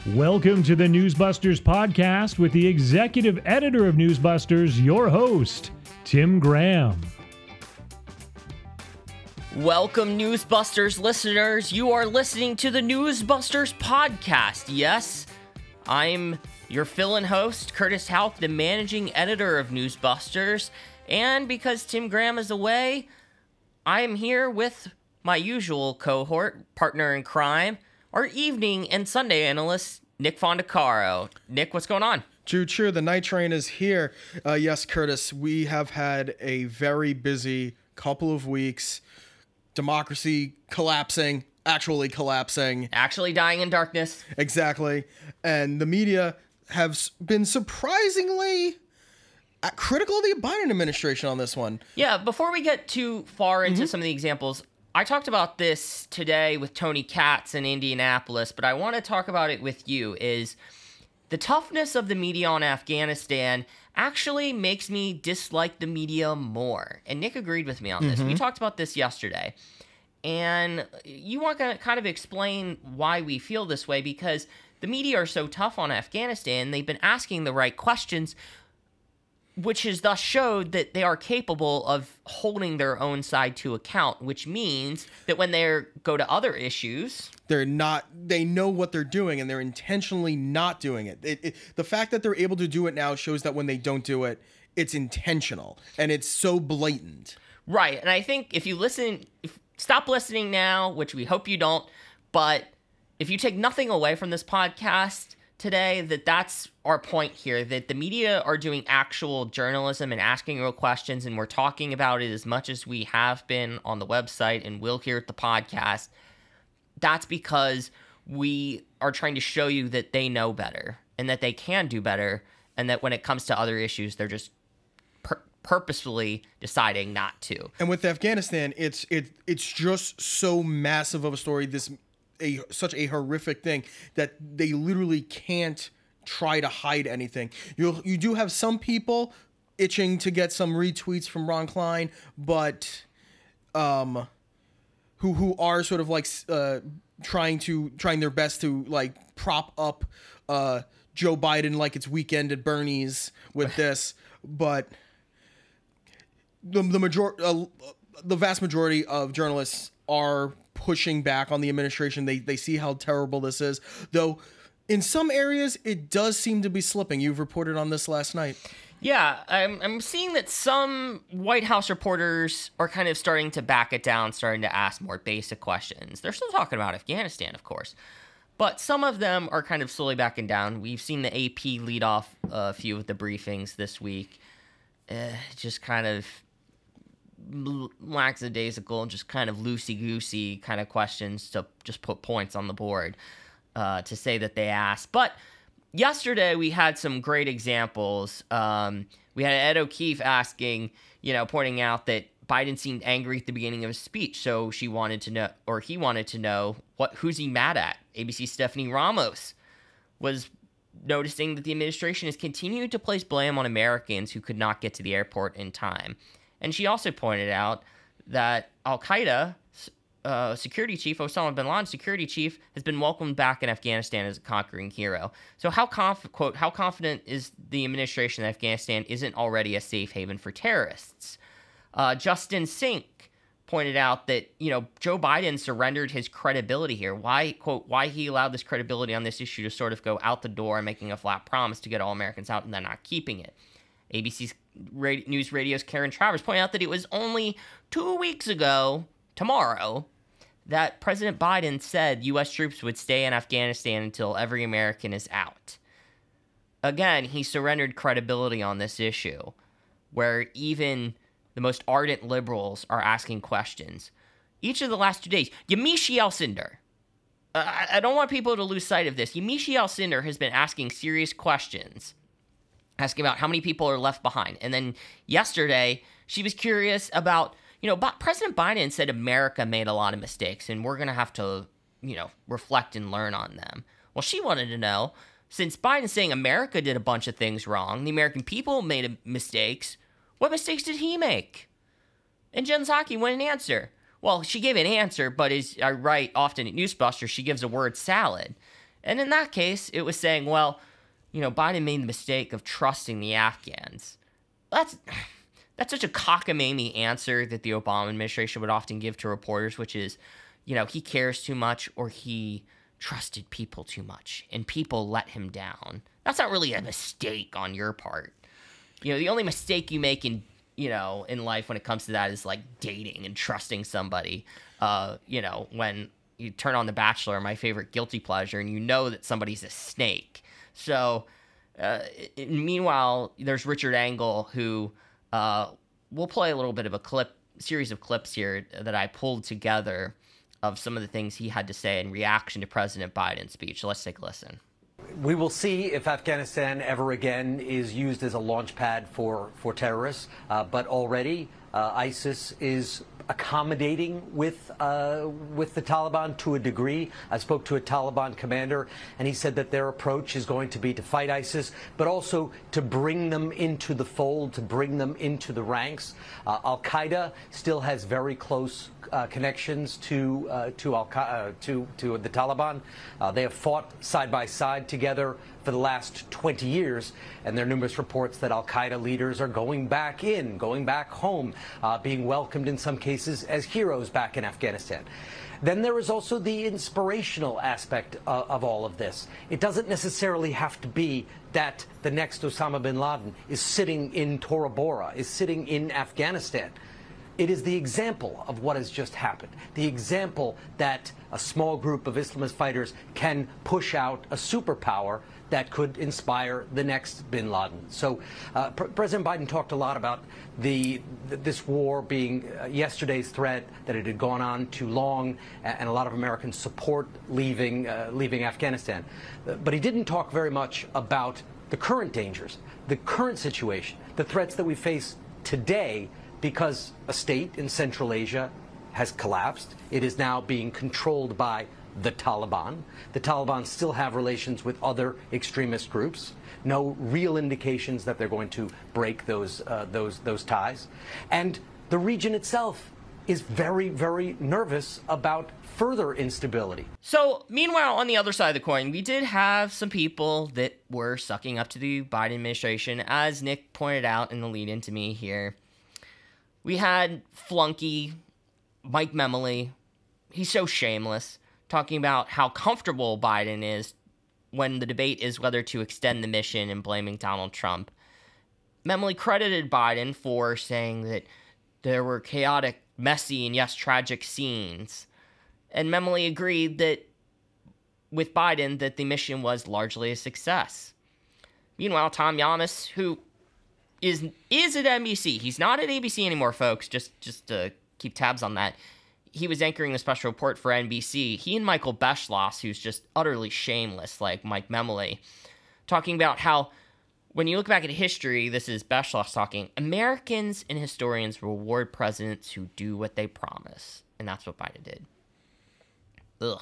Welcome to the Newsbusters podcast with the executive editor of Newsbusters, your host, Tim Graham. Welcome, Newsbusters listeners. You are listening to the Newsbusters podcast. Yes, I'm your fill-in host, Curtis Houck, the managing editor of Newsbusters. And because Tim Graham is away, I am here with my usual cohort, partner in crime, our evening and Sunday analyst, Nick Fondacaro. Nick, what's going on? True. The night train is here. Yes, Curtis, we have had a very busy couple of weeks. Democracy collapsing, actually collapsing. Actually dying in darkness. Exactly. And the media have been surprisingly critical of the Biden administration on this one. Yeah, before we get too far into some of the examples, I talked about this today with Tony Katz in Indianapolis, but I want to talk about it with you, is the toughness of the media on Afghanistan actually makes me dislike the media more. And Nick agreed with me on this. We talked about this yesterday. And you want to kind of explain why we feel this way, because the media are so tough on Afghanistan. They've been asking the right questions, which has thus showed that they are capable of holding their own side to account, which means that when they go to other issues, they know what they're doing, and they're intentionally not doing it. The fact that they're able to do it now shows that when they don't do it, it's intentional, and it's so blatant. Right, and I think if you stop listening now, which we hope you don't, but if you take nothing away from this podcast today, that's our point here, that the media are doing actual journalism and asking real questions, and we're talking about it as much as we have been on the website and will here at the podcast. That's because we are trying to show you that they know better and that they can do better, and that when it comes to other issues, they're just purposefully deciding not to. And with Afghanistan, it's just so massive of a story, such a horrific thing, that they literally can't try to hide anything. You do have some people itching to get some retweets from Ron Klein, but who are sort of like trying their best to like prop up Joe Biden like it's Weekend at Bernie's with this, but the vast majority of journalists are pushing back on the administration. They see how terrible this is, though in some areas it does seem to be slipping. You've reported on this last night. Yeah, I'm seeing that some White House reporters are kind of starting to back it down, starting to ask more basic questions. They're still talking about Afghanistan, of course, but some of them are kind of slowly backing down. We've seen the AP lead off a few of the briefings this week. Just kind of lackadaisical, just kind of loosey-goosey kind of questions to just put points on the board to say that they asked. But yesterday we had some great examples. We had Ed O'Keefe asking, pointing out that Biden seemed angry at the beginning of his speech, so he wanted to know who's he mad at. ABC's Stephanie Ramos was noticing that the administration has continued to place blame on Americans who could not get to the airport in time. And she also pointed out that Al-Qaeda security chief, Osama bin Laden's security chief, has been welcomed back in Afghanistan as a conquering hero. So how confident is the administration that Afghanistan isn't already a safe haven for terrorists? Justin Sink pointed out that, Joe Biden surrendered his credibility here. Why he allowed this credibility on this issue to sort of go out the door and making a flat promise to get all Americans out and then not keeping it. ABC's News Radio's Karen Travers pointed out that it was only 2 weeks ago, tomorrow, that President Biden said U.S. troops would stay in Afghanistan until every American is out. Again, he surrendered credibility on this issue, where even the most ardent liberals are asking questions. Each of the last 2 days, Yamiche Alcindor, I don't want people to lose sight of this. Yamiche Alcindor has been asking serious questions, asking about how many people are left behind. And then yesterday, she was curious about, President Biden said America made a lot of mistakes, and we're going to have to, reflect and learn on them. Well, she wanted to know, since Biden's saying America did a bunch of things wrong, the American people made mistakes, what mistakes did he make? And Jen Psaki wouldn't answer. Well, she gave an answer, but as I write often at Newsbusters, she gives a word salad. And in that case, it was saying, well, Biden made the mistake of trusting the Afghans. That's such a cockamamie answer that the Obama administration would often give to reporters, which is, he cares too much or he trusted people too much and people let him down. That's not really a mistake on your part. The only mistake you make in life when it comes to that is like dating and trusting somebody. When you turn on The Bachelor, my favorite guilty pleasure, and that somebody's a snake. So, meanwhile, there's Richard Engel, who we'll play a little bit of a series of clips here that I pulled together of some of the things he had to say in reaction to President Biden's speech. So let's take a listen. We will see if Afghanistan ever again is used as a launch pad for terrorists. But already ISIS is accommodating with the Taliban to a degree. I spoke to a Taliban commander, and he said that their approach is going to be to fight ISIS, but also to bring them into the fold, to bring them into the ranks. Al-Qaeda still has very close connections to the Taliban. They have fought side by side together for the last 20 years, and there are numerous reports that Al-Qaeda leaders are going back home, being welcomed in some cases as heroes back in Afghanistan. Then there is also the inspirational aspect of all of this. It doesn't necessarily have to be that the next Osama bin Laden is sitting in Tora Bora, is sitting in Afghanistan. It is the example of what has just happened, the example that a small group of Islamist fighters can push out a superpower that could inspire the next bin Laden. So President Biden talked a lot about this war being yesterday's threat, that it had gone on too long, and a lot of American support leaving Afghanistan. But he didn't talk very much about the current dangers, the current situation, the threats that we face today, because a state in Central Asia has collapsed. It is now being controlled by the Taliban. The Taliban still have relations with other extremist groups. No real indications that they're going to break those ties. And the region itself is very, very nervous about further instability. So, meanwhile, on the other side of the coin, we did have some people that were sucking up to the Biden administration, as Nick pointed out in the lead-in to me here. We had flunky Mike Memoli. He's so shameless, talking about how comfortable Biden is when the debate is whether to extend the mission and blaming Donald Trump. Memoli credited Biden for saying that there were chaotic, messy, and yes, tragic scenes. And Memoli agreed that with Biden that the mission was largely a success. Meanwhile, Tom Llamas, who is at NBC. He's not at ABC anymore, folks, just to keep tabs on that. He was anchoring the special report for NBC. He and Michael Beschloss, who's just utterly shameless, like Mike Memoli, talking about how, when you look back at history, this is Beschloss talking, Americans and historians reward presidents who do what they promise. And that's what Biden did. Ugh.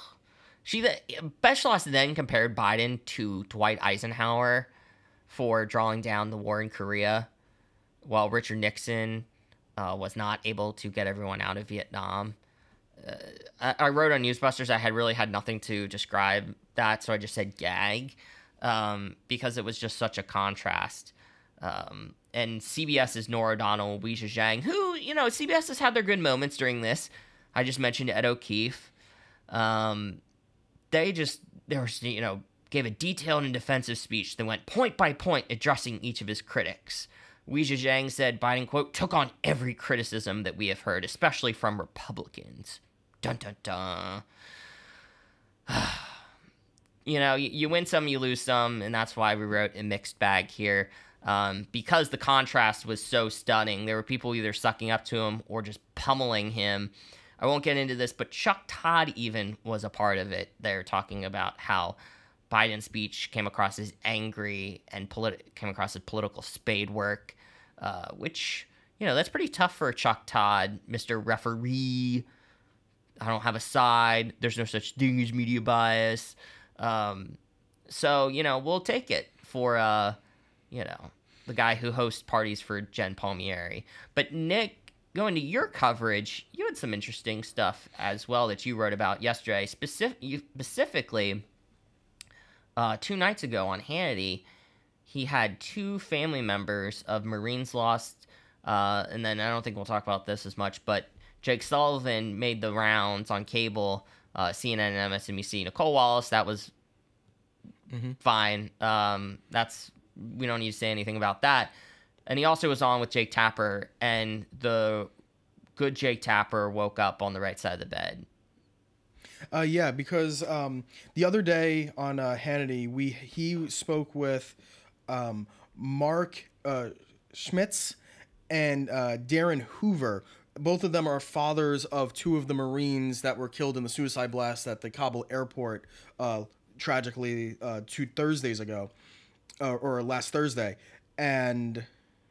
Beschloss then compared Biden to Dwight Eisenhower for drawing down the war in Korea, while Richard Nixon was not able to get everyone out of Vietnam. I wrote on Newsbusters I really had nothing to describe that, so I just said gag, because it was just such a contrast. And CBS's Norah O'Donnell, Weijia Jiang, who, CBS has had their good moments during this. I just mentioned Ed O'Keefe. They gave a detailed and defensive speech that went point by point addressing each of his critics. Weijia Jiang said Biden, quote, took on every criticism that we have heard, especially from Republicans. Dun, dun, dun. You win some, you lose some, and that's why we wrote a mixed bag here. Because the contrast was so stunning. There were people either sucking up to him or just pummeling him. I won't get into this, but Chuck Todd even was a part of it. They're talking about how Biden's speech came across as angry and came across as political spade work, which, that's pretty tough for Chuck Todd, Mr. Referee. I don't have a side. There's no such thing as media bias. So, we'll take it for, the guy who hosts parties for Jen Palmieri. But Nick, going to your coverage, you had some interesting stuff as well that you wrote about yesterday, specifically 2 nights ago on Hannity, he had 2 family members of Marines lost, and then I don't think we'll talk about this as much, but Jake Sullivan made the rounds on cable, CNN and MSNBC. Nicole Wallace, that was fine. We don't need to say anything about that. And he also was on with Jake Tapper, and the good Jake Tapper woke up on the right side of the bed. Yeah, because the other day on Hannity, he spoke with Mark Schmitz and Darren Hoover. Both of them are fathers of 2 of the Marines that were killed in the suicide blast at the Kabul airport, tragically 2 Thursdays ago, or last Thursday. And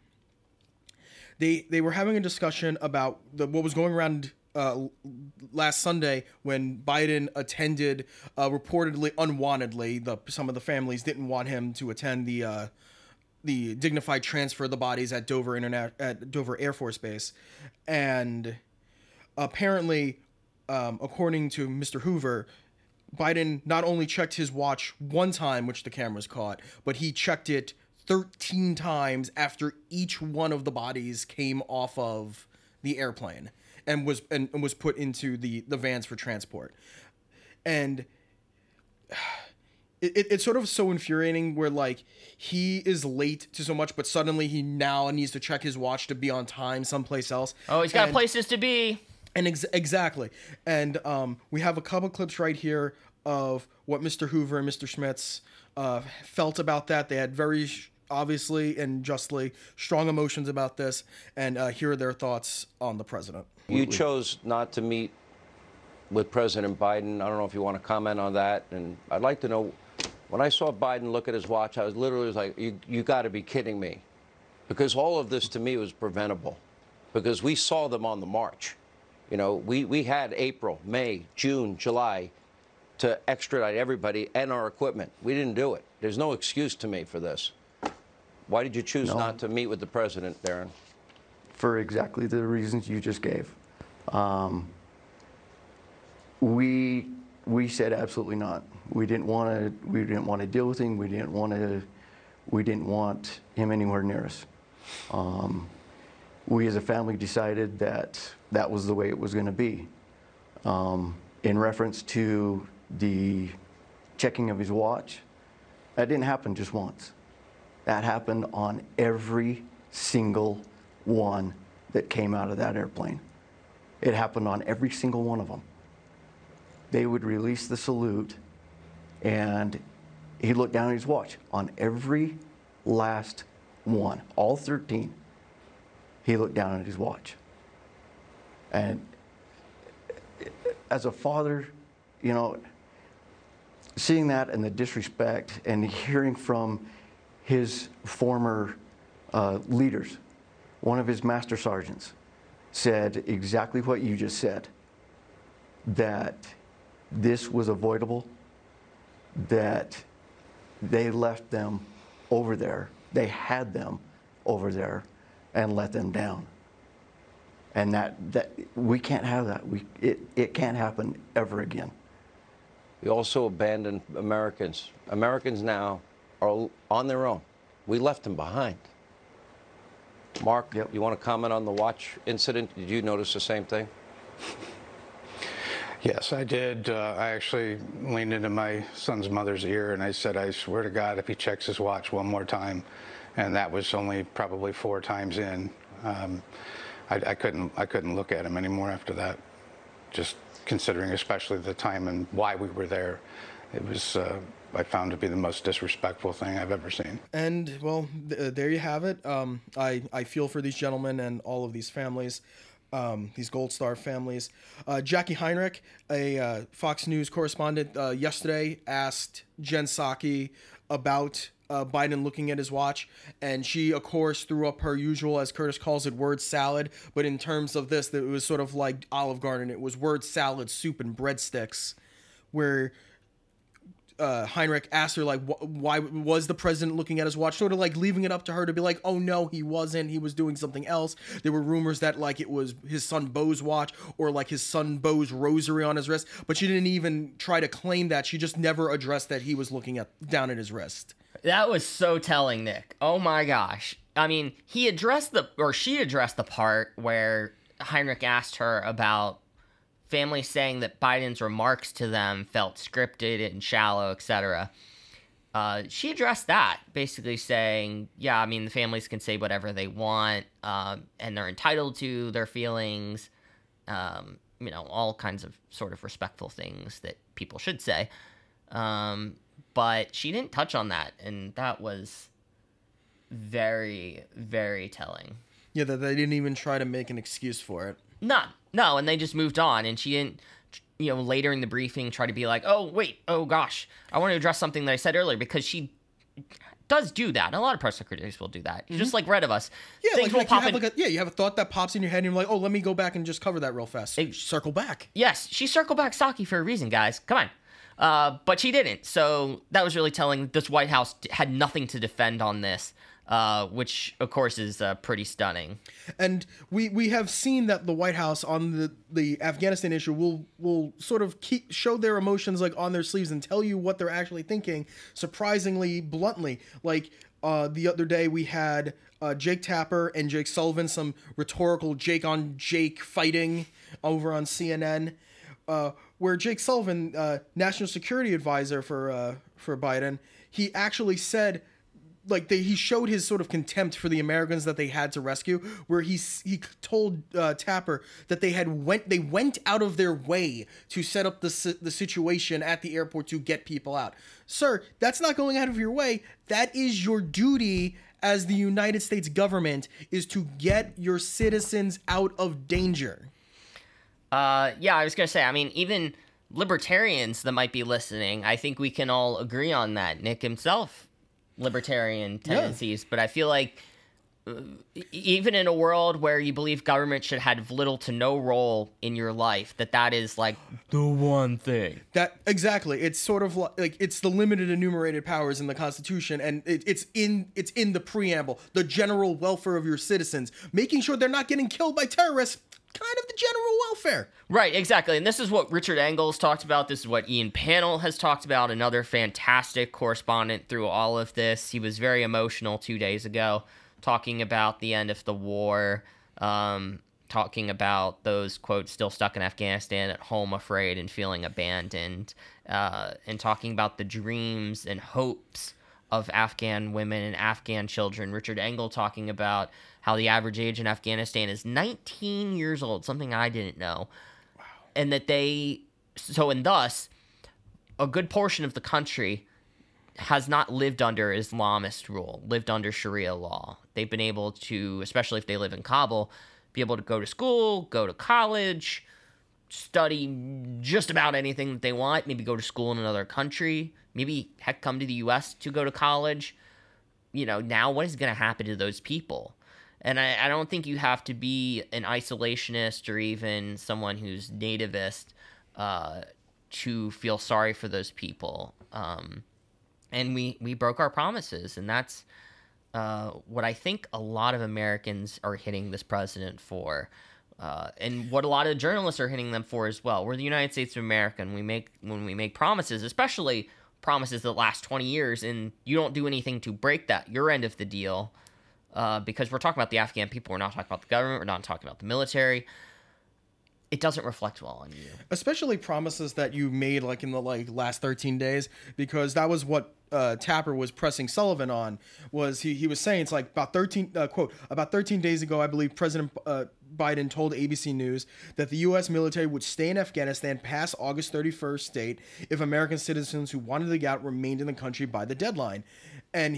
they were having a discussion about what was going around last Sunday when Biden attended, reportedly unwantedly. Some of the families didn't want him to attend the dignified transfer of the bodies at Dover Air Force Base, and apparently, according to Mr. Hoover, Biden not only checked his watch one time, which the cameras caught, but he checked it 13 times after each one of the bodies came off of the airplane and was put into the vans for transport. And it's sort of so infuriating where, like, he is late to so much, but suddenly he now needs to check his watch to be on time someplace else. Oh, he's got places to be. And exactly. And we have a couple clips right here of what Mr. Hoover and Mr. Schmitz felt about that. They had very obviously and justly strong emotions about this. And here are their thoughts on the president. You chose not to meet with President Biden. I don't know if you want to comment on that. And I'd like to know, when I saw Biden look at his watch, I was literally like, you got to be kidding me. Because all of this to me was preventable. Because we saw them on the march. You know, we had April, May, June, July to extradite everybody and our equipment. We didn't do it. There's no excuse to me for this. Why did you choose not to meet with the president, Darren? For exactly the reasons you just gave. We said absolutely not. We didn't want to deal with him. We didn't want him anywhere near us. We as a family decided that was the way it was going to be. In reference to the checking of his watch, that didn't happen just once. That happened on every single one that came out of that airplane. It happened on every single one of them. They would release the salute, and he'd look down at his watch. On every last one, all 13, he looked down at his watch. And as a father, you know, seeing that and the disrespect and hearing from his former leaders, one of his master sergeants said exactly what you just said, that this was avoidable, that they left them over there, they had them over there and let them down. And that we can't have that. It can't happen ever again. We also abandoned Americans. Americans now are on their own. We left them behind. Mark, Yep. You want to comment on the watch incident? Did you notice the same thing? Yes, I did. I actually leaned into my son's mother's ear and I said, I swear to God, if he checks his watch one more time, and that was only probably 4 times in, I couldn't look at him anymore after that. Just considering especially the time and why we were there, it was I found to be the most disrespectful thing I've ever seen. And well, there you have it. I feel for these gentlemen and all of these families. These Gold Star families. Jackie Heinrich, a Fox News correspondent, yesterday asked Jen Psaki about Biden looking at his watch, and she, of course, threw up her usual, as Curtis calls it, word salad. But in terms of this, it was sort of like Olive Garden. It was word salad, soup, and breadsticks, where Heinrich asked her, like, why was the president looking at his watch, sort of like leaving it up to her to be like, oh no, he wasn't, he was doing something else. There were rumors that like it was his son Beau's watch, or like his son Beau's rosary on his wrist, but she didn't even try to claim that. She just never addressed that he was looking down at his wrist. That was so telling, Nick. Oh my gosh. I mean, she addressed the part where Heinrich asked her about families saying that Biden's remarks to them felt scripted and shallow, etc. She addressed that, basically saying, yeah, I mean, the families can say whatever they want, and they're entitled to their feelings, all kinds of sort of respectful things that people should say. But she didn't touch on that, and that was very, very telling. Yeah, that they didn't even try to make an excuse for it. No, and they just moved on, and she didn't, later in the briefing try to be like, oh gosh, I want to address something that I said earlier, because she does do that. A lot of press secretaries will do that. Just like Red of Us. Yeah, things will pop in. you have a thought that pops in your head, and you're like, oh, let me go back and just cover that real fast. Circle back. Yes, she circled back Psaki for a reason, guys. Come on. But she didn't, so that was really telling. This White House had nothing to defend on this. Which, of course, is pretty stunning. And we have seen that the White House on the Afghanistan issue will sort of show their emotions like on their sleeves and tell you what they're actually thinking, surprisingly bluntly. Like the other day we had Jake Tapper and Jake Sullivan, some rhetorical Jake on Jake fighting over on CNN, where Jake Sullivan, National Security Advisor for Biden, he actually said, like, he showed his sort of contempt for the Americans that they had to rescue, where he told Tapper that they went out of their way to set up the situation at the airport to get people out. Sir, that's not going out of your way. That is your duty as the United States government, is to get your citizens out of danger. Yeah, I was going to say, I mean, even libertarians that might be listening, I think we can all agree on that. Nick himself, libertarian tendencies, but I feel like even in a world where you believe government should have little to no role in your life, that is like the one thing. That exactly. It's sort of like it's the limited enumerated powers in the Constitution, and it's in the preamble, the general welfare of your citizens, making sure they're not getting killed by terrorists. Kind of the general welfare. Right, exactly. And this is what Richard Engels talked about. This is what Ian Pannell has talked about, another fantastic correspondent through all of this. He was very emotional 2 days ago, talking about the end of the war, talking about those, quote, still stuck in Afghanistan, at home afraid and feeling abandoned, and talking about the dreams and hopes of Afghan women and Afghan children. Richard Engel talking about how the average age in Afghanistan is 19 years old, something I didn't know. Wow. And that thus, a good portion of the country has not lived under Islamist rule, lived under Sharia law. They've been able to, especially if they live in Kabul, be able to go to school, go to college, study just about anything that they want, maybe go to school in another country, maybe, heck, come to the U.S. to go to college. Now what is going to happen to those people? And I don't think you have to be an isolationist or even someone who's nativist to feel sorry for those people. And we broke our promises, and that's what I think a lot of Americans are hitting this president for, and what a lot of journalists are hitting them for as well. We're the United States of America, and when we make promises, especially promises that last 20 years, and you don't do anything to break your end of the deal, because we're talking about the Afghan people, we're not talking about the government, we're not talking about the military. It doesn't reflect well on you. Especially promises that you made like in the last 13 days, because that was what Tapper was pressing Sullivan on. Was he was saying it's like about 13 days ago, I believe President Biden told ABC News that the U.S. military would stay in Afghanistan past August 31st date if American citizens who wanted to get out remained in the country by the deadline. And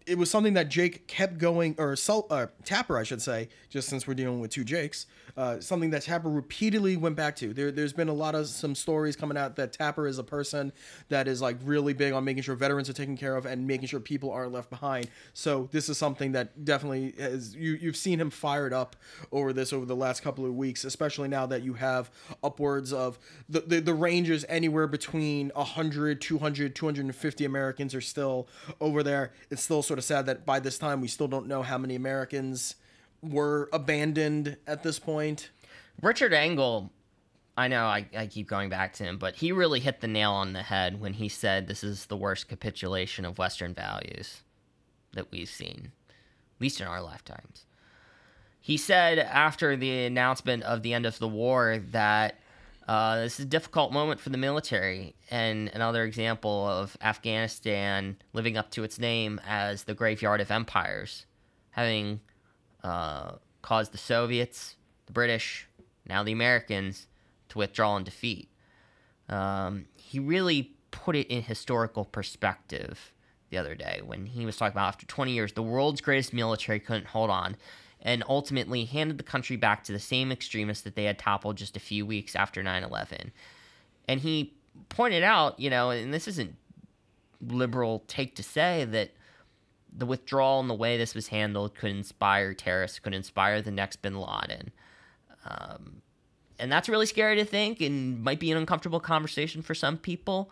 it was something that Jake kept going, or Tapper, I should say, just since we're dealing with two Jakes, something that Tapper repeatedly went back to. There's been a lot of some stories coming out that Tapper is a person that is like really big on making sure veterans are taken care of and making sure people aren't left behind. So this is something that definitely has, you've seen him fired up over the last couple of weeks, especially now that you have upwards of the ranges anywhere between 100, 200, 250 Americans are still over there. It's still sort of sad that by this time we still don't know how many Americans were abandoned at this point. Richard Engel, I know I keep going back to him, but he really hit the nail on the head when he said this is the worst capitulation of Western values that we've seen, at least in our lifetimes. He said after the announcement of the end of the war that this is a difficult moment for the military, and another example of Afghanistan living up to its name as the graveyard of empires, having caused the Soviets, the British, now the Americans to withdraw and defeat. He really put it in historical perspective the other day when he was talking about after 20 years, the world's greatest military couldn't hold on, and ultimately handed the country back to the same extremists that they had toppled just a few weeks after 9/11. And he pointed out, and this isn't liberal take to say, that the withdrawal and the way this was handled could inspire terrorists, could inspire the next bin Laden. And that's really scary to think and might be an uncomfortable conversation for some people.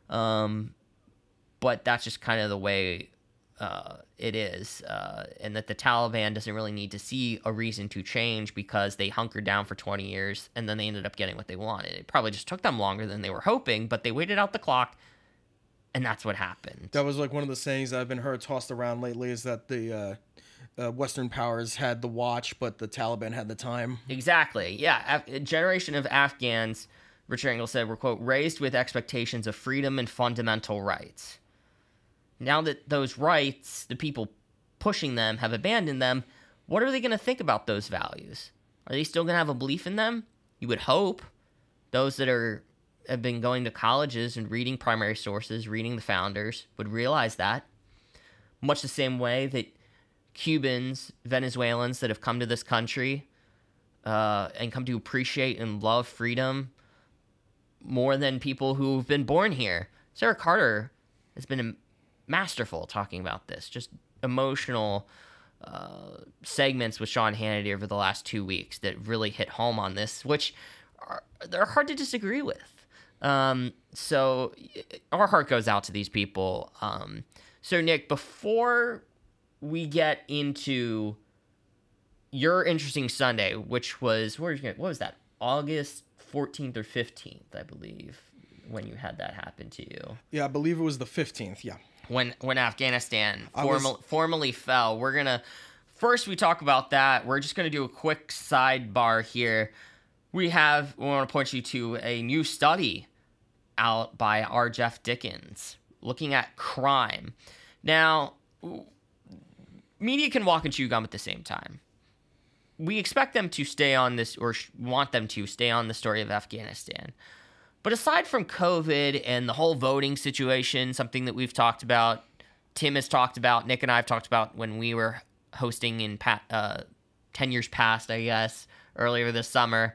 But that's just kind of the way it is, and that the Taliban doesn't really need to see a reason to change because they hunkered down for 20 years and then they ended up getting what they wanted. It probably just took them longer than they were hoping, but they waited out the clock, and that's what happened. That was like one of the sayings that I've been heard tossed around lately, is that the Western powers had the watch, but the Taliban had the time. Exactly. Yeah. A generation of Afghans, Richard Engel said, were, quote, raised with expectations of freedom and fundamental rights. Now that those rights, the people pushing them, have abandoned them, what are they going to think about those values? Are they still going to have a belief in them? You would hope. Those that have been going to colleges and reading primary sources, reading the founders, would realize that. Much the same way that Cubans, Venezuelans that have come to this country and come to appreciate and love freedom more than people who've been born here. Sarah Carter has been masterful talking about this, just emotional segments with Sean Hannity over the last 2 weeks that really hit home on this, which they're hard to disagree with. So our heart goes out to these people. So Nick, before we get into your interesting Sunday, which was, what was that, August 14th or 15th, I believe, when you had that happen to you. Yeah, I believe it was the 15th, yeah. When Afghanistan formally fell. We're going to, first we talk about that. We're just going to do a quick sidebar here. We want to point you to a new study out by R. Jeff Dickens looking at crime. Now, media can walk and chew gum at the same time. We expect them to stay on this, or want them to stay on the story of Afghanistan. But aside from COVID and the whole voting situation, something that we've talked about, Tim has talked about, Nick and I have talked about when we were hosting in 10 years past, I guess, earlier this summer,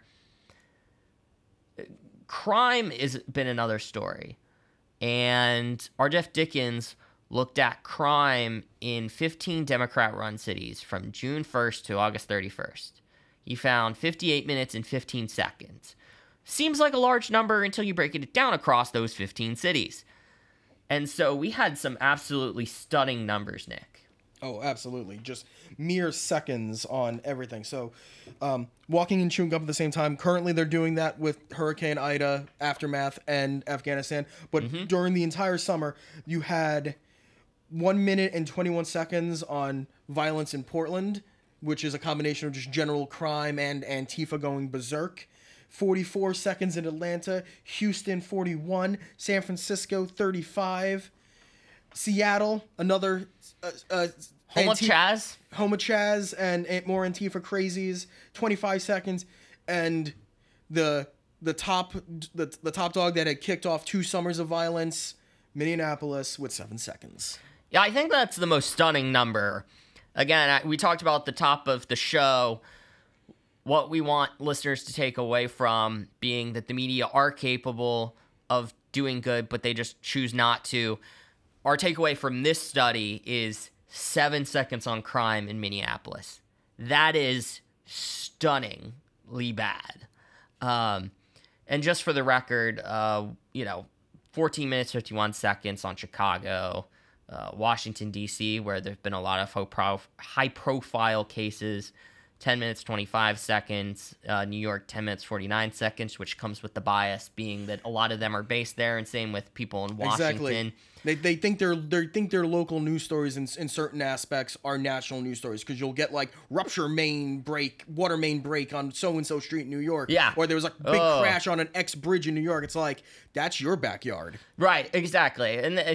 crime has been another story. And R. Jeff Dickens looked at crime in 15 Democrat-run cities from June 1st to August 31st. He found 58 minutes and 15 seconds. Seems like a large number until you break it down across those 15 cities. And so we had some absolutely stunning numbers, Nick. Oh, absolutely. Just mere seconds on everything. So walking and chewing gum at the same time. Currently, they're doing that with Hurricane Ida, aftermath, and Afghanistan. But during the entire summer, you had 1 minute and 21 seconds on violence in Portland, which is a combination of just general crime and Antifa going berserk. 44 seconds in Atlanta, Houston 41, San Francisco 35, Seattle another Home of Chaz and more Antifa crazies, 25 seconds, and the top dog that had kicked off 2 summers of violence, Minneapolis, with 7 seconds. Yeah, I think that's the most stunning number. Again, we talked about at the top of the show what we want listeners to take away from being that the media are capable of doing good, but they just choose not to. Our takeaway from this study is 7 seconds on crime in Minneapolis. That is stunningly bad. And just for the record, 14 minutes, 51 seconds on Chicago, Washington, D.C., where there's been a lot of high-profile cases, 10 minutes, 25 seconds. New York, 10 minutes, 49 seconds, which comes with the bias being that a lot of them are based there, and same with people in Washington. Exactly. They think their local news stories in certain aspects are national news stories, because you'll get like water main break on so-and-so street in New York. Yeah. Or there was like a big crash on an X bridge in New York. It's like, that's your backyard. Right, exactly. And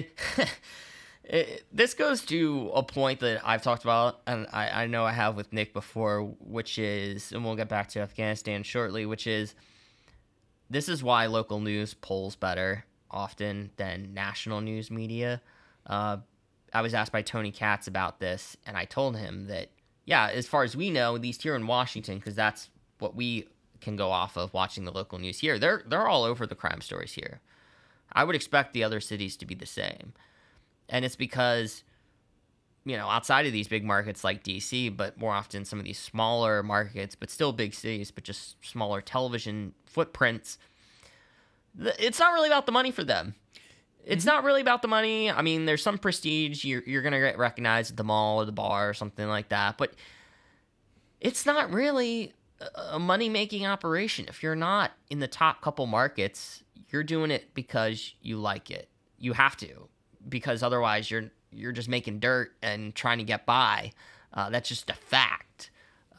this goes to a point that I've talked about, and I know I have with Nick before, which is, and we'll get back to Afghanistan shortly, which is, this is why local news polls better often than national news media. I was asked by Tony Katz about this, and I told him that, yeah, as far as we know, at least here in Washington, because that's what we can go off of watching the local news here, they're all over the crime stories here. I would expect the other cities to be the same. And it's because, outside of these big markets like DC, but more often some of these smaller markets, but still big cities, but just smaller television footprints, it's not really about the money for them. It's not really about the money. I mean, there's some prestige. You're going to get recognized at the mall or the bar or something like that. But it's not really a money-making operation. If you're not in the top couple markets, you're doing it because you like it. You have to. Because otherwise you're just making dirt and trying to get by. That's just a fact.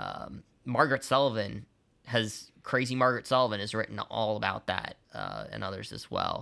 Crazy Margaret Sullivan has written all about that, and others as well.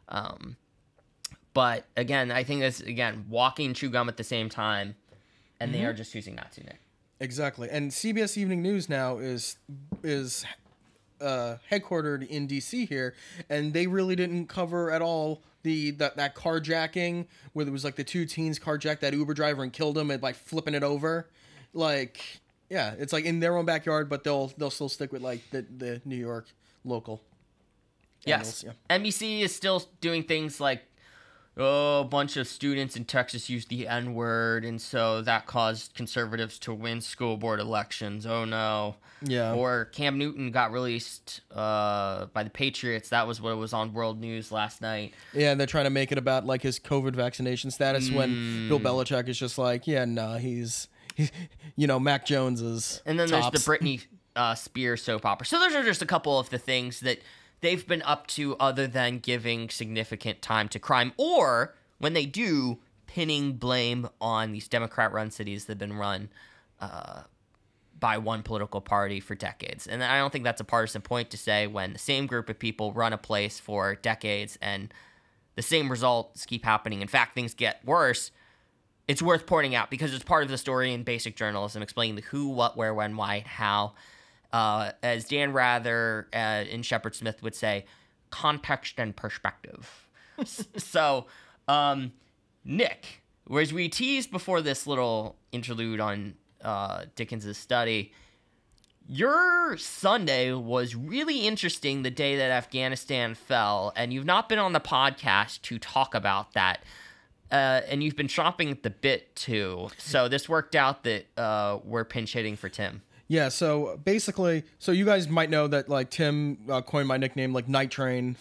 But again, I think that's, walking and chew gum at the same time, and they are just choosing not to, Nick. Exactly. And CBS Evening News now is headquartered in DC here, and they really didn't cover at all that carjacking where there was like the two teens carjacked that Uber driver and killed him by flipping it over. Like, yeah, it's like in their own backyard, but they'll still stick with like the New York local. Yes. Yeah. NBC is still doing things like, a bunch of students in Texas used the N-word, and so that caused conservatives to win school board elections. Oh, no. Yeah. Or Cam Newton got released by the Patriots. That was what was on World News last night. Yeah, and they're trying to make it about like his COVID vaccination status when Bill Belichick is just like, he's Mac Jones is And then tops. there's the Britney Spears soap opera. So those are just a couple of the things that they've been up to other than giving significant time to crime, or when they do, pinning blame on these Democrat-run cities that have been run by one political party for decades. And I don't think that's a partisan point to say when the same group of people run a place for decades and the same results keep happening. In fact, things get worse. It's worth pointing out because it's part of the story in basic journalism, explaining the who, what, where, when, why, how. As Dan Rather in Shepard Smith would say, context and perspective. So, Nick, whereas we teased before this little interlude on Dickens's study, your Sunday was really interesting the day that Afghanistan fell, and you've not been on the podcast to talk about that. And you've been chomping at the bit, too. So this worked out that we're pinch hitting for Tim. Yeah, so basically, you guys might know that like Tim coined my nickname like Night Train,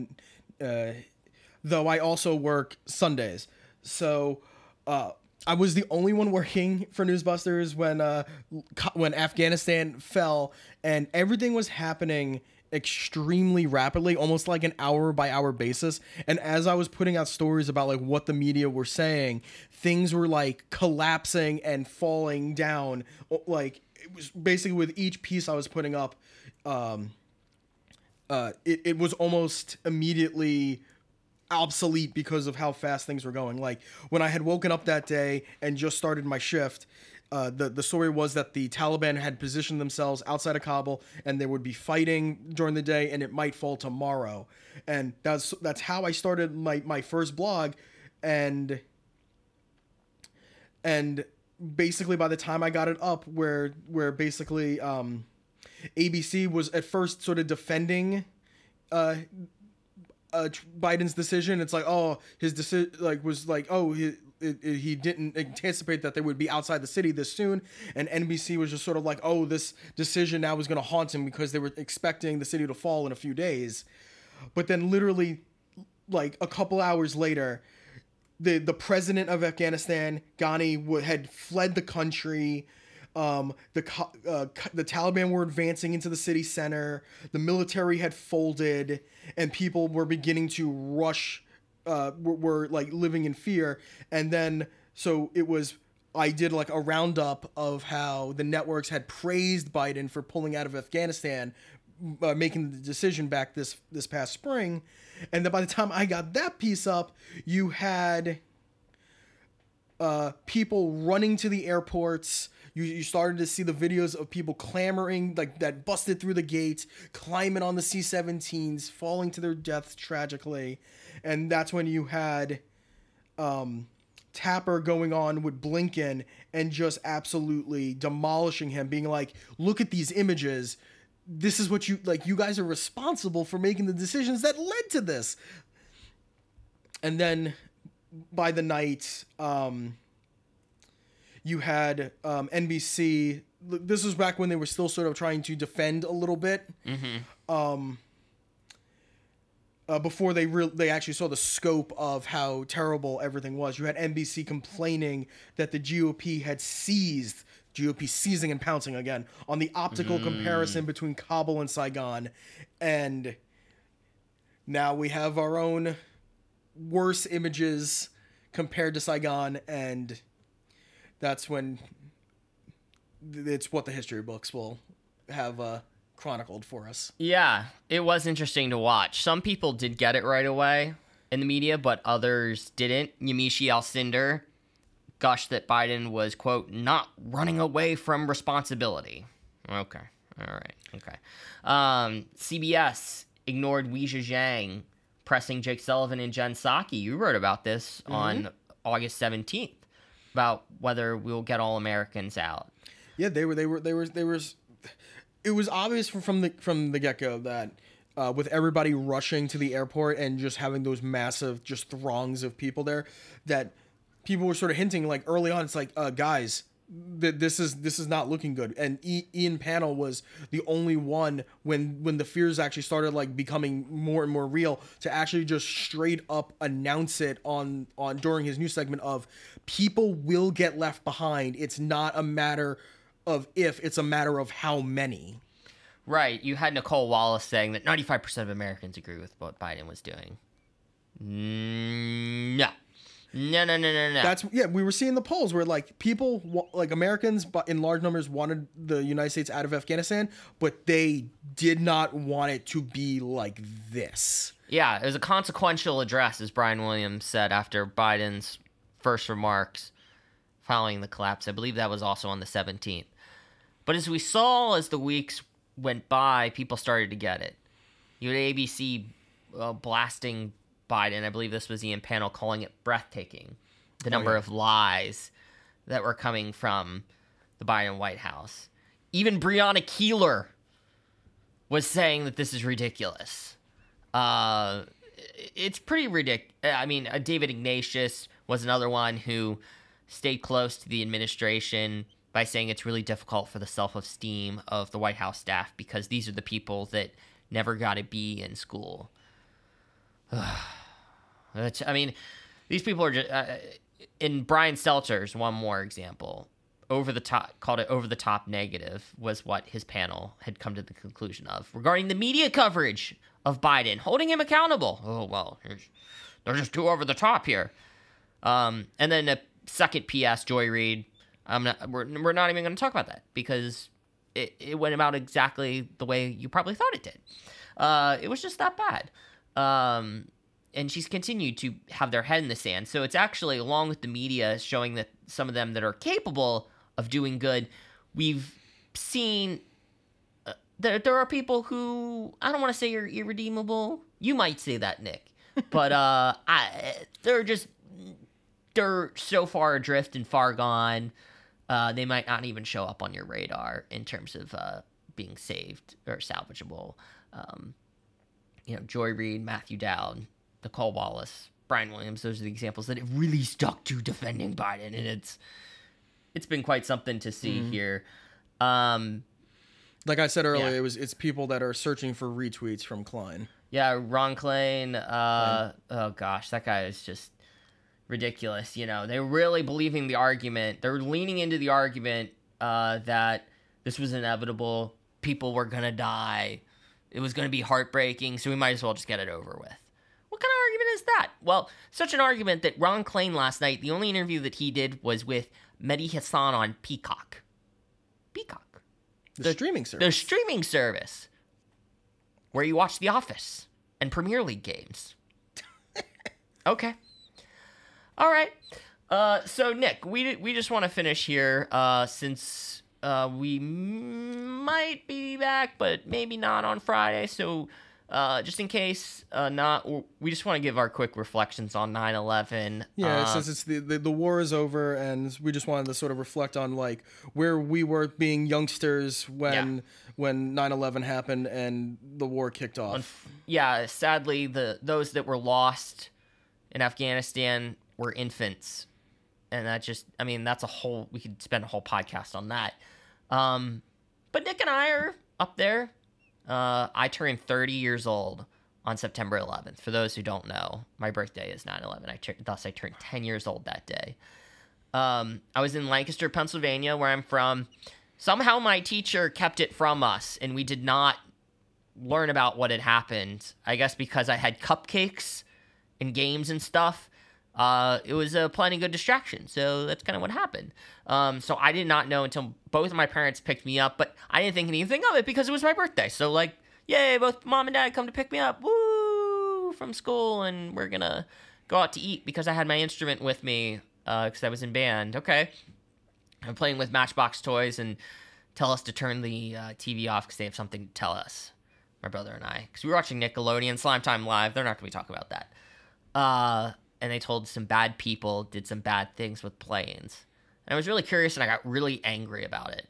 though I also work Sundays. So I was the only one working for Newsbusters when Afghanistan fell, and everything was happening extremely rapidly, almost like an hour by hour basis. And as I was putting out stories about like what the media were saying, things were like collapsing and falling down. Like it was basically with each piece I was putting up, it was almost immediately obsolete because of how fast things were going. Like when I had woken up that day and just started my shift, the story was that the Taliban had positioned themselves outside of Kabul and they would be fighting during the day and it might fall tomorrow. And that's how I started my first blog. And and basically by the time I got it up, where basically ABC was at first sort of defending Biden's decision. It's like, oh, his decision he didn't anticipate that they would be outside the city this soon, and NBC was just sort of like, oh, this decision now is going to haunt him because they were expecting the city to fall in a few days. But then literally like a couple hours later, the president of Afghanistan, Ghani, had fled the country. The Taliban were advancing into the city center. The military had folded, and people were beginning to rush. Were like living in fear. And then so it was. I did like a roundup of how the networks had praised Biden for pulling out of Afghanistan, making the decision back this past spring. And then by the time I got that piece up, you had people running to the airports. You started to see the videos of people clamoring, like that busted through the gates, climbing on the C-17s, falling to their deaths tragically. And that's when you had Tapper going on with Blinken and just absolutely demolishing him, being like, look at these images. This is what you guys are responsible for making the decisions that led to this. And then by the night, you had NBC. This was back when they were still sort of trying to defend a little bit. Before they actually saw the scope of how terrible everything was. You had NBC complaining that the GOP had seizing and pouncing again on the optical comparison between Kabul and Saigon. And now we have our own worse images compared to Saigon, and that's when it's what the history books will have chronicled for us. Yeah, it was interesting to watch. Some people did get it right away in the media, but others didn't. Yamiche Alcindor gushed that Biden was, quote, not running away from responsibility. Okay. All right. Okay. CBS ignored Weijia Zhang pressing Jake Sullivan and Jen Psaki. You wrote about this on August 17th about whether we'll get all Americans out. Yeah, they were. It was obvious from the get-go that with everybody rushing to the airport and just having those massive just throngs of people there, that people were sort of hinting like early on, it's like, guys, this is not looking good. And Ian Pannell was the only one when the fears actually started like becoming more and more real to actually just straight up announce it on during his news segment of people will get left behind. It's not a matter of if, it's a matter of how many. Right. You had Nicole Wallace saying that 95% of Americans agree with what Biden was doing. No. We were seeing the polls where like people, like Americans in large numbers wanted the United States out of Afghanistan, but they did not want it to be like this. Yeah, it was a consequential address, as Brian Williams said after Biden's first remarks following the collapse. I believe that was also on the 17th. But as we saw as the weeks went by, people started to get it. You had ABC blasting Biden. I believe this was Ian Pannell calling it breathtaking. The number of lies that were coming from the Biden White House. Even Breonna Keeler was saying that this is ridiculous. It's pretty ridiculous. I mean, David Ignatius was another one who stayed close to the administration by saying it's really difficult for the self-esteem of the White House staff because these are the people that never got to be in school. I mean, these people are just... in Brian Stelter's one more example, called it over-the-top negative, was what his panel had come to the conclusion of regarding the media coverage of Biden, holding him accountable. Oh, well, they're just too over the top here. And then a second PS, Joy Reid, we're not even going to talk about that because it went about exactly the way you probably thought it did. It was just that bad. And she's continued to have their head in the sand. So it's actually, along with the media showing that some of them that are capable of doing good, we've seen there are people who, I don't want to say are irredeemable. You might say that, Nick. But they're just they're so far adrift and far gone, they might not even show up on your radar in terms of being saved or salvageable. Joy Reid, Matthew Dowd, Nicole Wallace, Brian Williams, those are the examples that have really stuck to defending Biden, and it's been quite something to see here. Like I said earlier, it's people that are searching for retweets from Klein. Yeah, Ron Klain. Oh gosh, that guy is just ridiculous. They're really believing the argument. They're leaning into the argument that this was inevitable. People were gonna die. It was gonna be heartbreaking, so we might as well just get it over with. What kind of argument is that? Well, such an argument that Ron Klain last night, the only interview that he did was with Mehdi Hassan on Peacock. The streaming service. The streaming service where you watch The Office and Premier League games. Okay. All right. So, Nick, we just want to finish here since we might be back, but maybe not on Friday. So, just in case not, we just want to give our quick reflections on 9/11. Yeah, since it's the war is over, and we just wanted to sort of reflect on like where we were being youngsters when 9/11 happened and the war kicked off. Sadly, those that were lost in Afghanistan were infants, and that's we could spend a whole podcast on that. But Nick and I are up there. I turned 30 years old on September 11th. For those who don't know, my birthday is 9/11. Thus, I turned 10 years old that day. I was in Lancaster, Pennsylvania, where I'm from. Somehow my teacher kept it from us, and we did not learn about what had happened. I guess because I had cupcakes and games and stuff. It was a plenty good distraction, so that's kind of what happened. So I did not know until both of my parents picked me up, but I didn't think anything of it because it was my birthday. So like, yay, both mom and dad come to pick me up, woo, from school, and we're gonna go out to eat because I had my instrument with me because I was in band. Okay, I'm playing with Matchbox toys and tell us to turn the TV off because they have something to tell us, my brother and I, because we were watching Nickelodeon Slime Time Live. They're not gonna be talking about that. And they told some bad people did some bad things with planes. And I was really curious, and I got really angry about it.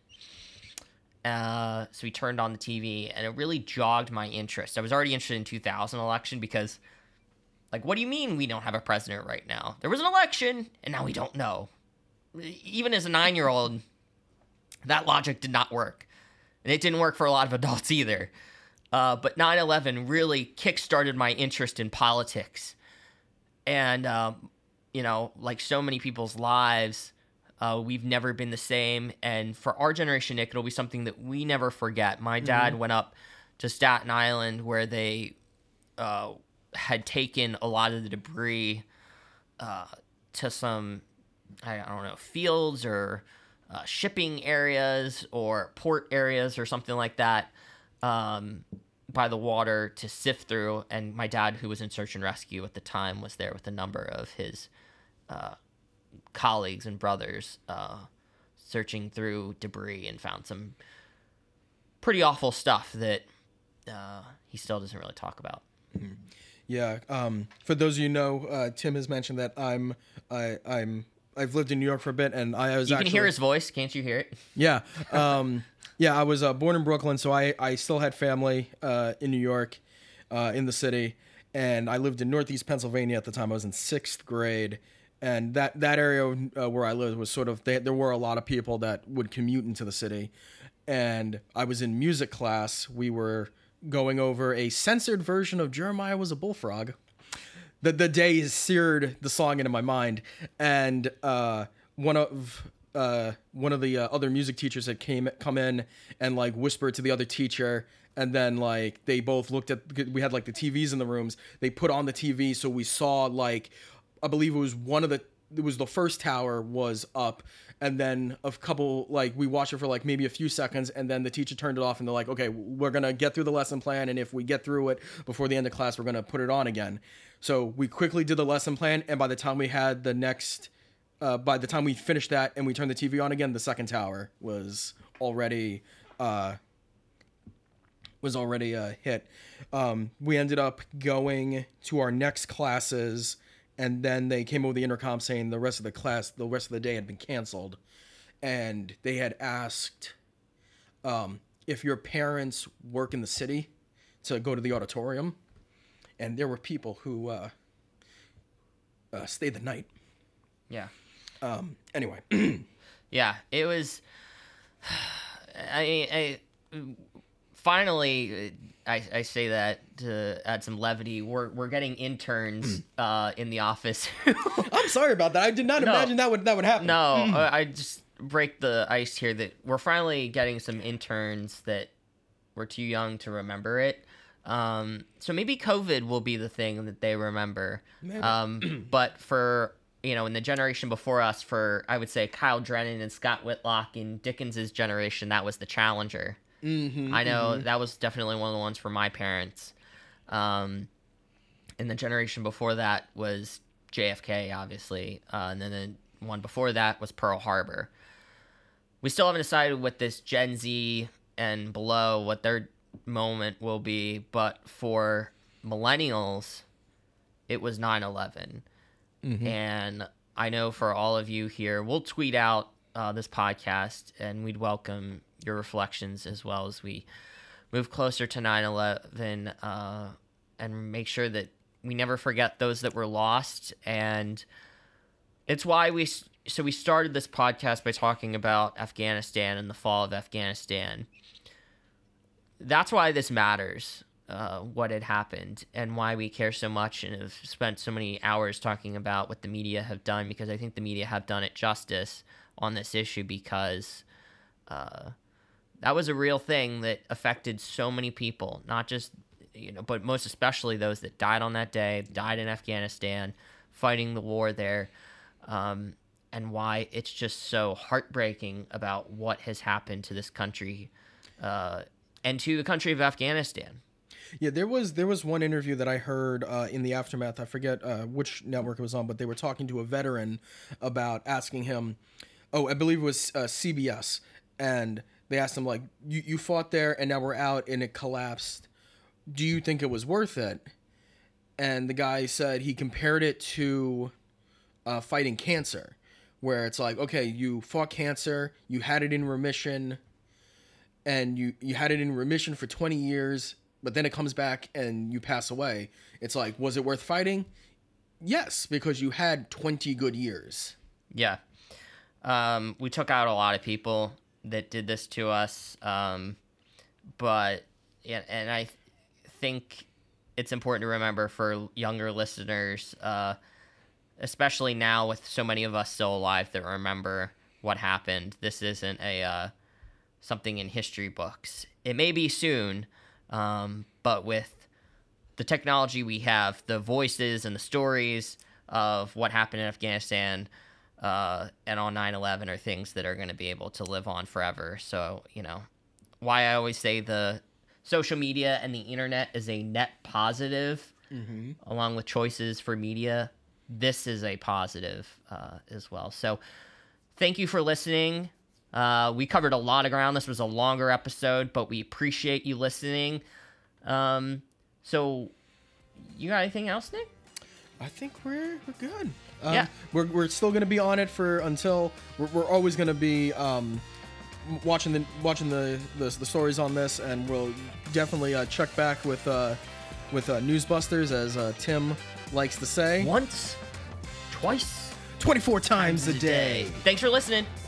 So we turned on the TV, and it really jogged my interest. I was already interested in 2000 election because, like, what do you mean we don't have a president right now? There was an election, and now we don't know. Even as a 9-year-old, that logic did not work. And it didn't work for a lot of adults either. But 9/11 really kickstarted my interest in politics. And, like so many people's lives, we've never been the same. And for our generation, Nick, it'll be something that we never forget. My dad went up to Staten Island where they had taken a lot of the debris to some, I don't know, fields or shipping areas or port areas or something like that. By the water to sift through, and my dad, who was in search and rescue at the time, was there with a number of his colleagues and brothers searching through debris and found some pretty awful stuff that he still doesn't really talk about. Yeah. For those of you who know, Tim has mentioned that I've lived in New York for a bit, and You can hear his voice, can't you hear it? Yeah. Yeah, I was born in Brooklyn, so I still had family in New York, in the city, and I lived in Northeast Pennsylvania at the time. I was in 6th grade, and that area where I lived was sort of, there were a lot of people that would commute into the city, and I was in music class. We were going over a censored version of Jeremiah Was a Bullfrog. The day has seared the song into my mind, and one of the other music teachers had come in and like whispered to the other teacher, and then like they both looked at, we had like the TVs in the rooms, they put on the TV, so we saw like, I believe it was the first tower was up, and then a couple, like we watched it for like maybe a few seconds, and then the teacher turned it off, and they're like, okay, we're gonna get through the lesson plan, and if we get through it before the end of class, we're gonna put it on again. So we quickly did the lesson plan, and by the time we had the next by the time we finished that and we turned the TV on again, the second tower was already hit. We ended up going to our next classes and then they came over the intercom saying the rest of the day had been canceled, and they had asked if your parents work in the city to go to the auditorium, and there were people who stayed the night. Yeah. Anyway. Yeah, it was. I finally, I say that to add some levity. We're getting interns in the office. I'm sorry about that. I did not imagine that would happen. No, I just break the ice here that we're finally getting some interns that were too young to remember it. So maybe COVID will be the thing that they remember. Maybe. But for, in the generation before us, for, I would say, Kyle Drennan and Scott Whitlock in Dickens's generation, that was the Challenger. I know that was definitely one of the ones for my parents. And the generation before that was JFK, obviously. And then the one before that was Pearl Harbor. We still haven't decided with this Gen Z and below what their moment will be, but for millennials, it was 9/11. And I know for all of you here, we'll tweet out this podcast, and we'd welcome your reflections as well as we move closer to 9/11, and make sure that we never forget those that were lost. And it's why we started this podcast by talking about Afghanistan and the fall of Afghanistan. That's why this matters, what had happened, and why we care so much and have spent so many hours talking about what the media have done, because I think the media have done it justice on this issue, because that was a real thing that affected so many people, not just, but most especially those that died on that day, died in Afghanistan, fighting the war there, and why it's just so heartbreaking about what has happened to this country, and to the country of Afghanistan. Yeah, there was one interview that I heard in the aftermath. I forget which network it was on, but they were talking to a veteran about asking him, I believe it was CBS, and they asked him, like, you fought there and now we're out and it collapsed. Do you think it was worth it? And the guy said he compared it to fighting cancer, where it's like, okay, you fought cancer, you had it in remission, and you had it in remission for 20 years, but then it comes back and you pass away. It's like, was it worth fighting? Yes, because you had 20 good years. Yeah. We took out a lot of people that did this to us. But, yeah, and I think it's important to remember for younger listeners, especially now with so many of us still alive that remember what happened. This isn't something in history books. It may be soon, but with the technology we have, the voices and the stories of what happened in Afghanistan and on 9/11 are things that are going to be able to live on forever. So, why I always say the social media and the internet is a net positive, along with choices for media. This is a positive as well. So thank you for listening. We covered a lot of ground. This was a longer episode, but we appreciate you listening. So you got anything else, Nick? I think we're good. Yeah. We're still going to be on it until we're always going to be watching the stories on this, and we'll definitely check back with Newsbusters, as Tim likes to say. Once, twice, 24 times a day. Thanks for listening.